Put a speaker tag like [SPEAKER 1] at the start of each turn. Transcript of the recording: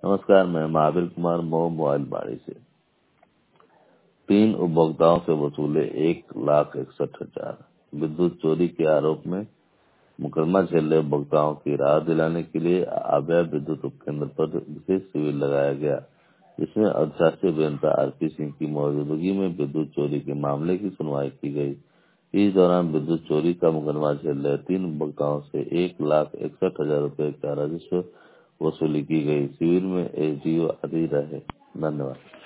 [SPEAKER 1] नमस्कार, मैं महावीर कुमार मऊ मोबाइल बाड़ी से। 3 उपभोक्ताओं से वसूले 1,61,000। विद्युत चोरी के आरोप में मुकदमा झेल रहे उपभोक्ताओं की राहत दिलाने के लिए आभा विद्युत उपकेंद्र पर विशेष शिविर लगाया गया, जिसमें अधिशासी अभियंता आरपी सिंह की मौजूदगी में विद्युत चोरी के मामले की सुनवाई की गई। इस दौरान विद्युत चोरी का मुकदमा झेल रहे 3 उपभोक्ताओं से 1,61,000 रुपए का राजस्व वसूली की गई। शिविर में एसडीओ आदि रहे। धन्यवाद।